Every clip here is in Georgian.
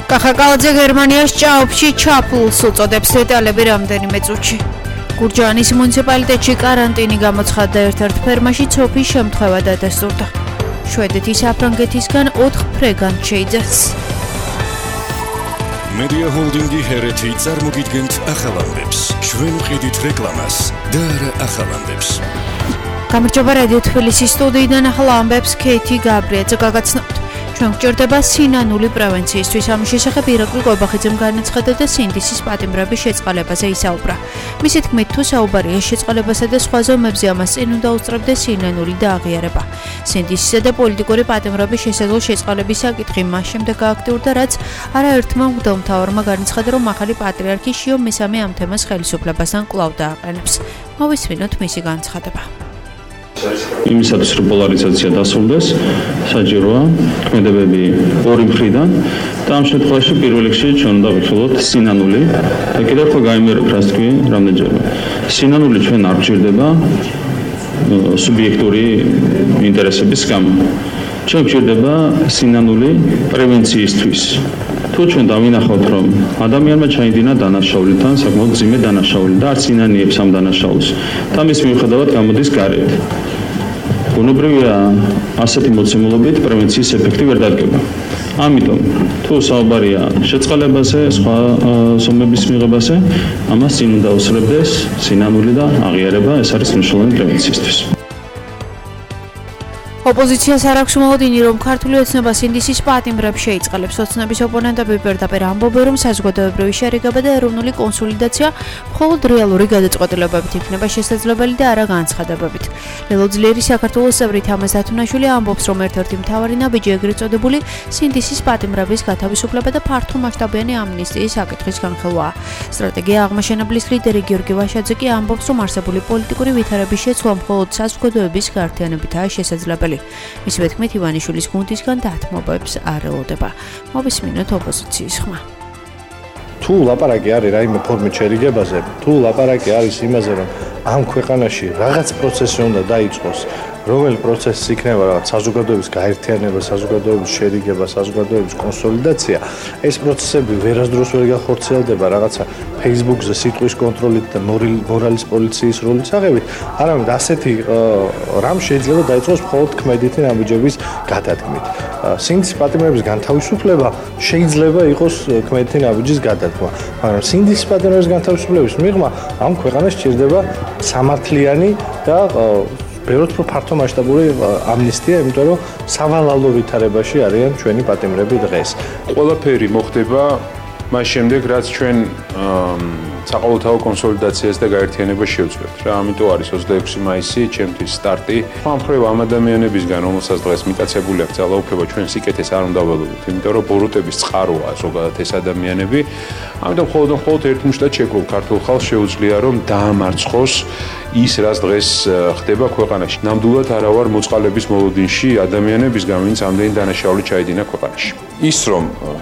კახაკალაძე გერმანიის ჭაობში ჩაფლულს უწოდებს დეტალები რამდენიმე წუთში. გურჯაანის მუნიციპალიტეტში კარანტინი გამოცხადდა ერთ-ერთ ფერმაში ცოფის შემთხვევა დადასტურდა. შვედეთის საფრანგეთისგან 4 ფრეგანტ შეიძახს. მედია ჰოლდინგი ჰერეთი წარმოგიდგენთ ახალ ამბებს. ჩვენ ვყიდით რეკლამას და არა ახალ ამბებს. გამარჯობა რადიო თბილისის სტუდიიდან ახალ ამბებს ქეითი გაბრიაძე გაგაცნობთ. ჩვენ გვჭირდება სინანული პრევენციისთვის. ამის შესახებ ირაკლი კვებახიძემ განაცხადა და სინდისის პატიმრების შეწყალებაზე ისაუბრა. მისი თქმით, თუ საუბარია შეწყალებასა და სხვა ზომებზე, ამას წინ უნდა უსწრებდეს სინანული და აღიარება. სინდისისა და პოლიტიკური პატიმრების შესაძლო შეწყალების საკითხი მას შემდეგ გააქტიურდა, რაც არაერთმა მღვდელმთავარმა განაცხადა, რომ ახალი პატრიარქი შიო მესამე ამ თემას ხელისუფლებასთან კვლავ დააყენებს. მოვისმინოთ მისი განცხადება. იმისათვის რომ პოლარიზაცია დასრულდეს, საჭიროა ქმედებები ორი მხრიდან და ამ შემთხვევაში პირველ რიგში ჩვენ უნდა ვიხილოთ სინანული და კიდევ ხო გაიმეორებ რას თქვი რამდენჯერმე. სინანული ჩვენ არ გვჭირდება სუბიექტური ინტერესების გამო. ჩვენ გვჭირდება სინანული პრევენციისთვის. თუ ჩვენ დავინახავთ, რომ ადამიანმა ჩაიდინა დანაშაულითან, საკმაოდ მძიმე დანაშაული და არც ინანიებს ამ დანაშაულს და მის მიუხედავად გამოდის გარეთ. ბუნებრივია ასეთი მოცემულობით პრევენციის ეფექტი ვერ დადგება. ამიტომ თუ საუბარია შეწყალებაზე, სხვა ზომების მიღებაზე, ამას წინ უნდა უსწრებდეს სინანული და აღიარება, ეს არის მნიშვნელოვანი პრევენციისთვის. ოპოზიციას არ აქვს მოლოდინი, რომ ქართული ოცნება სინდისის პატიმრებს შეიწყალებს. ოცნების ოპონენტები პირდაპირ ამბობენ, რომ საზოგადოებრივი შერიგება და ეროვნული კონსოლიდაცია მხოლოდ რეალური გადაწყვეტილებებით იქნება შესაძლებელი და არა განცხადებებით. ლელო ძლიერი საქართველოს წევრი თამაზ დათუნაშვილი ამბობს, რომ ერთ-ერთი მთავარი ნაბიჯი ეგრეთ წოდებული სინდისის პატიმრების გათავისუფლება და ფართო მასშტაბიანი ამნისტიის საკითხის განხილვაა. სტრატეგია აღმაშენებლის ლიდერი გიორგი ვაშაძე კი ამბობს, რომ არსებული პოლიტიკური ვითარების შეცვლა მხოლოდ საზოგადოების გაერთიანებითაა შესაძლებელი. მისი თქმით, ივანიშვილის გუნდისგან დათმობებს არ ელოდება. მოვისმინოთ ოპოზიციის ხმა. თუ ლაპარაკი არის რაიმე ფორმით შერიგებაზე, თუ ლაპარაკი არის იმაზე, რომ ამ ქვეყანაში რაღაც პროცესი უნდა დაიწყოს, რომელი პროცესი იქნება რაღაც საზოგადოების გაერთიანება, საზოგადოების შერიგება, საზოგადოების კონსოლიდაცია, ეს პროცესები ვერასდროს ვერ გახორციელდება რაღაცა Facebook-ზე სიტყვის კონტროლით და მორალის პოლიციის როლის აღებით, არამედ ასეთი რამ შეიძლება დაიწყოს მხოლოდ ქმედითი ნაბიჯების გადადგმით. სინდისის პატიმრების განთავისუფლება შეიძლება იყოს ქმედითი ნაბიჯის გადადგმა, მაგრამ სინდისის პატიმრების განთავისუფლების მიღმა ამ ქვეყანას სჭირდება სამართლიანი და ბევრად ფართო მასშტაბური ამნისტია, იმიტომ რომ სავალალო ვითარებაში არიან ჩვენი პატიმრები დღეს. ყველაფერი მოხდება მას შემდეგ, რაც ჩვენ საყოველთაო კონსოლიდაციას და გაერთიანებას შევძლებთ რა. ამიტომ არის 26 მაისი ჩემთვის სტარტი. მხრივ ამ ადამიანებისგან, რომელსაც დღეს მიტაცებული აქვს ძალაუფლება, ჩვენ სიკეთეს არ უნდა ველოდოთ, იმიტომ რომ ბოროტების წყაროა ზოგადად ეს ადამიანები. ამიტომ მხოლოდ ერთმუშტად შეგვიძლია ქართულ ხალხს შეუძლია რომ დაამარცხოს ის, რაც დღეს ხდება ქვეყანაში. ნამდვილად არა ვარ მოწყალების მოლოდინში ადამიანებისგან, ვინც ამდენი დანაშაული ჩაიდინა ქვეყანაში. ის რომ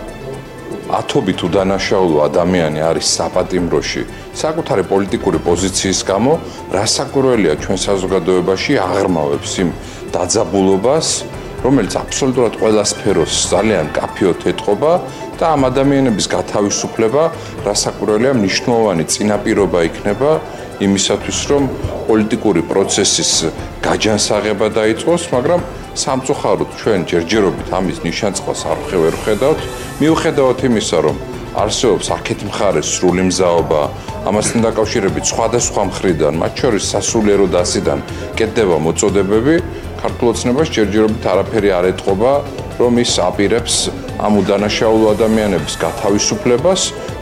ათობით უდანაშაულო ადამიანი არის საპატიმროში საკუთარი პოლიტიკური პოზიციის გამო, რასაკვირველია ჩვენ საზოგადოებაში აღრმავებს იმ დაძაბულობას, რომელიც აბსოლუტურად ყველა სფეროს ძალიან კაფეოდ ეტყობა და ამ ადამიანების გათავისუფლება რასაკვირველია მნიშვნელოვანი წინაპირობა იქნება იმისათვის, რომ პოლიტიკური პროცესის გაჯანსაღება დაიწყოს, მაგრამ სამწუხაროდ ჩვენ ჯერჯერობით ამის ნიშანწყალს არ ვხედავთ. მიუხედავად იმისა, რომ არსებობს აქეთ მხარეს სრული მზაობა, ამასთან დაკავშირებით სხვადასხვა მხრიდან, მათ შორის სასულიერო დასიდან კეთდება მოწოდებები, ქართულ ოცნებას ჯერჯერობით არაფერი არ ეტყობა, რომ ის აპირებს ამ უდანაშაულო ადამიანების გათავისუფლებას.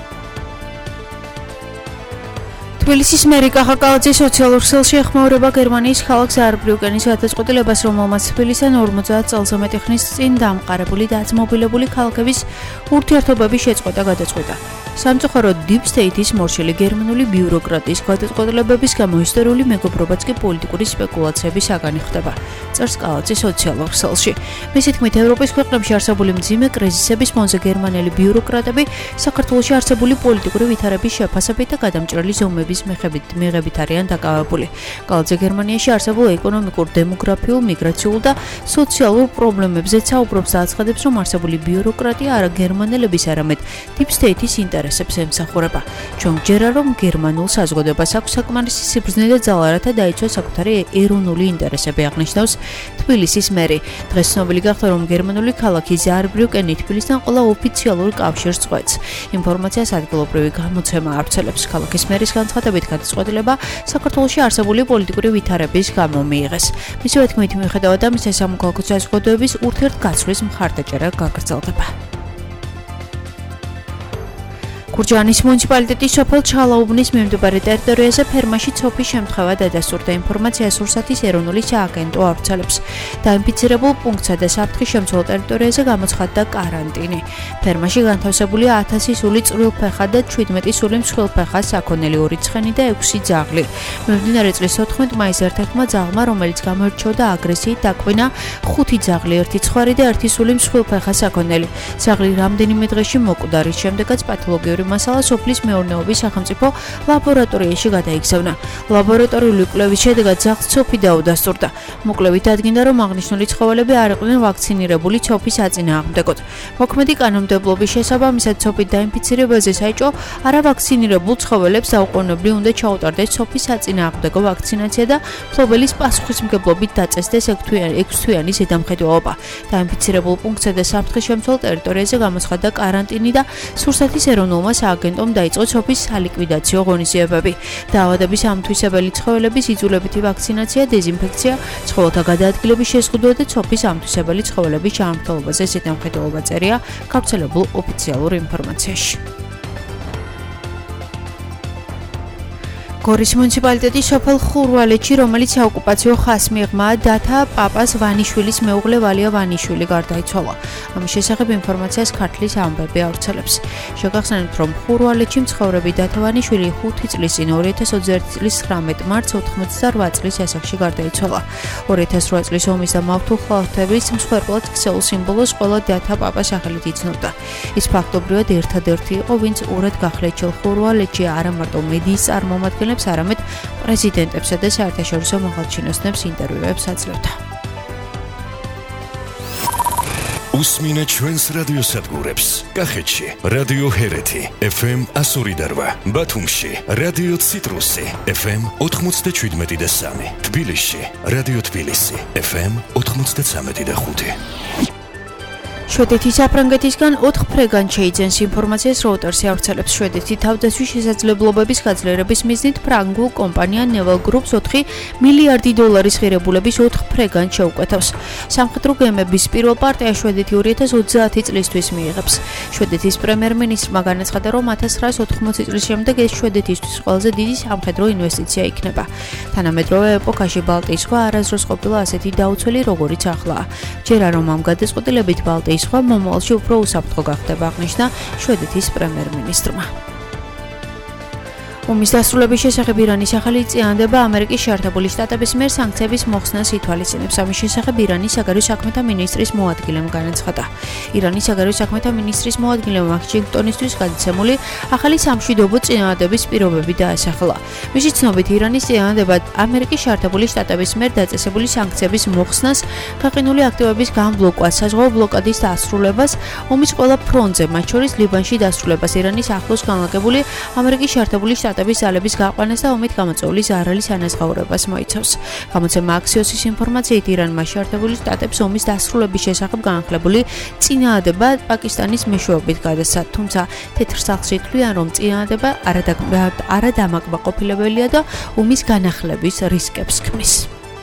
თბილისის მერი კახაკალაძე სოციალურ ქსელში ეხმაურება გერმანიის ქალაქ ზაარბრიუკენის გადაწყვეტილებას, რომელმაც თბილისთან 50 წელზე მეტი ხნის წინ დამყარებული და აწმობილებული ქალაქების ურთიერთობების შეწყვეტა გადაწყვეტა. სამწუხაროდ Deep State-ის მორჩილი გერმანული ბიუროკრატიის გადაწყვეტილებების გამო ისტორიული მეგობრობაც კი პოლიტიკური სპეკულაციების საგანი ხდება. წერს კალაძე სოციალურ ქსელში. მისი თქმით, ევროპის ქვეყნებში არსებული მძიმე კრიზისების ფონზე გერმანელი ბიუროკრატები საქართველოში არსებული პოლიტიკური ვითარების შეფასებით და გადამჭრელი ზომების მიღების მიღებით არიან დაკავებული. კალათზე გერმანიაში არსებულ ეკონომიკურ, დემოგრაფიულ, მიგრაციულ და სოციალურ პრობლემებზეც საუბრობს და აცხადებს, რომ არსებული ბიუროკრატია არა გერმანელების, არამედ Deep State-ის ინტერესებს ემსახურება. ჩვენ გჯერა, რომ გერმანულ საზოგადოებას აქვს საკმარისი სიბრძნე და ძალა, რათა დაიცვას საკუთარი ეროვნული ინტერესები, აღნიშნავს თბილისის მერი. დღეს ცნობილი გახდა, რომ გერმანული ქალაქი ზაარბრიუკენი თბილისთან ყველა ოფიციალურ კავშირს წყვეტს. ინფორმაციას ადგილობრივი გამოცემა ავრცელებს. ქალაქის მერის განცხადებით, გადაწყვეტილება საქართველოში არსებული პოლიტიკური ვითარების გამო მიიღეს. მისივე თქმით, მიუხედავად ამისა, სამოქალაქო საზოგადოების ურთიერთგაცვლის მხარდაჭერა გაგრძელდება. გურჯაანის მუნიციპალიტეტის სოფელ ჩალაუბნის მიმდებარე ტერიტორიაზე ფერმაში ცოფის შემთხვევა დადასტურდა. ინფორმაციას რუსეთის ეროვნული სააგენტო ავრცელებს. დაინფიცირებულ პუნქტსა და საფრთხის შემცველ ტერიტორიაზე გამოცხადდა კარანტინი. ფერმაში განთავსებულია 1000 სული წვრილფეხა და 17 სული მსხვილფეხა საქონელი, 2 ცხენი და 6 ძაღლი. მიმდინარე წლის 14 მაისს ერთ-ერთმა ძაღლმა, რომელიც გამოირჩეოდა აგრესიით, დაკვინა 5 ძაღლი, 1 ცხვარი და 1 სული მსხვილფეხა საქონელი. ძაღლი რამდენიმე დღეში მოკვდა, რის შემდეგაც პათოლოგიური მასალა სოფლის მეურნეობის სახელმწიფო ლაბორატორიაში გადაიგზავნა. ლაბორატორიული კვლევის შედეგად ძაღლს ცოფი დაუდასტურდა. მოკლევით დადგინდა, რომ აღნიშნული ცხოველები არ იყვნენ ვაქცინირებული ცოფის საწინააღმდეგოდ. მოქმედი კანონმდებლობის შესაბამისად ცოფით დაინფიცირებაზე საჭო არავაქცინირებულ ცხოველებს დაუყოვნებლივ უნდა ჩაუტარდეს ცოფის საწინააღმდეგო ვაქცინაცია და მფლობელის პასუხისმგებლობით დაწესდეს 6-თვიანი ზედამხედველობა. დაინფიცირებულ პუნქტსა და საფრთხის შემცველ ტერიტორიაზე გამოცხადდა კარანტინი და სურსათის ეროვნულმა სააგენტომ დაიწყო ცოფის სალიკვიდაციო ღონისძიებები. დაავადების ამთვისებელი ცხოველების იძულებითი ვაქცინაცია, დეზინფექცია, ცხოველთა გადაადგილების შეზღუდვა და ცოფის ამთვისებელი ცხოველების ჩამრთელობაზე ზედამხედველობა წერია გავრცელებულ ოფიციალურ ინფორმაციაში. გორის მუნიციპალიტეტის სოფელ ხურვალეთში, რომელიც საოკუპაციო ხაზს მიიღმაა, დათა პაპას ვანიშვილის მეუღლე ვალია ვანიშვილი გარდაიცვალა. ამის შესახებ ინფორმაციას ქართლის ამბები ავრცელებს. შეგახსენებთ, რომ ხურვალეთში მცხოვრები დათა ვანიშვილი 5 წლის წინ 2021 წლის 19 მარტს 88 წლის ასაკში გარდაიცვალა. 2008 წლის ომის და მავთულ ხალხების მსხვერპლად ქცეულ სიმბოლოს ყველა დათა პაპას სახელით იცნობდა. ის ფაქტობრივად ერთადერთი იყო, ვინც ურად გახლეჩილ ხურვალეთში არა მარტო მედიის წარმომადგენლებს, არამედ პრეზიდენტებსა და საერთაშორისო მაღალჩინოსნებს ინტერვიუებს აძლევდა. უსმინეთ ჩვენს რადიოსადგურებს. კახეთში რადიო ჰერეთი FM 102.8, ბათუმში რადიო ციტრუსი FM 97.3, თბილისში რადიო თბილისი FM 93.5. შვედეთის საფრანგეთისგან 4 ფრეგანს შეიძენს. ინფორმაციას Reuters-ი ავრცელებს. შვედეთი თავდაცვის შესაძლებლობების გაძლიერების მიზნით ფრანგულ კომპანია Naval Group 4 მილიარდი დოლარის ღირებულების 4 ფრეგანს შეუკვეთავს. სამხედრო გემების პირველ პარტია შვედეთი 2030 წლისთვის მიიღებს. შვედეთის პრემიერ-მინისტრმა განაცხადა, რომ 1980 წლის შემდეგ ეს შვედეთისთვის ყველაზე დიდი სამხედრო ინვესტიცია იქნება. თანამედროვე ეპოქაში ბალტიის ზღვა არასდროს ყოფილა ასეთი დაუცველი, როგორიც ახლაა. ჯერა რომ ამ გადაწყვეტილებით ბალტიის სხვა მომავალში უფრო უსაფრთხო გახდება, აღნიშნა შვედეთის პრემიერ-მინისტრმა. ომის დასრულების შესახებ ირანის ახალი წინადადება ამერიკის შეერთებული შტატების მიერ სანქციების მოხსნას ითვალისწინებს. ამის შესახებ ირანის საგარეო საქმეთა მინისტრის მოადგილემ განაცხადა. ირანის საგარეო საქმეთა მინისტრის მოადგილემ ვაშინგტონისთვის გადაცემული ახალი სამშვიდობო წინადადების პირობები დაასახელა. მისი ცნობით, ირანის წინადადება ამერიკის შეერთებული შტატების მიერ დაწესებული სანქციების მოხსნას, გაყინული აქტივების გამბლოკვას, საზღვაო ბლოკადის დასრულებას, ომის ყველა ფრონტზე, მათ შორის ლიბანში დასრულებას, ირანის ახლოს განლაგებული ამერიკის შეერთებული შტატების ძალების გაყვანას და ომით გამოწვეული ზარალის ანაზღაურებას მოიცავს. გამოცემა აქსიოსის ინფორმაციით, ირანმა შეერთებული შტატებს ომის დასრულების შესახებ განახლებული წინადადება პაკისტანის მეშვეობით გადასცა, თუმცა თეთრ სახლში თვლიან, რომ წინადადება არადამაკმაყოფილებელია და ომის განახლების რისკებს ქმნის.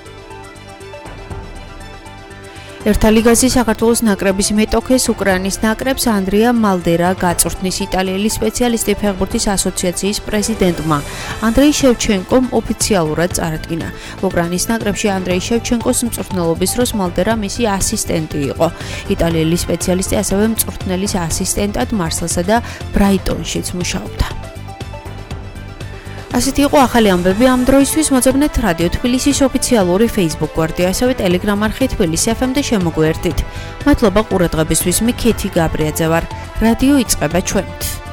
ერთა ლიგაზე საქართველოს ნაკრების მეტოქეს უკრაინის ნაკრებს ანდრია მალდერა გაწვრთნის. იტალიელი სპეციალისტი ფეხბურთის ასოციაციის პრეზიდენტმა ანდრეი შევჩენკომ ოფიციალურად წარადგინა. უკრაინის ნაკრებში ანდრეი შევჩენკოს მწვრთნელობის დროს მალდერა მისი ასისტენტი იყო. იტალიელი სპეციალისტი ასევე მწვრთნელის ასისტენტად მარსელსა და ბრაიტონშიც მუშაობდა. ასეთი იყო ახალი ამბები ამ დროისთვის. მოძებნეთ რადიო თბილისის ოფიციალური Facebook გვერდი, ასევე Telegram არხი თბილისი FM და შემოგვიერთდით. მადლობა ყურადღებისთვის. მე ქეთი გაბრიაძე ვარ. რადიო იწყება ჩვენით.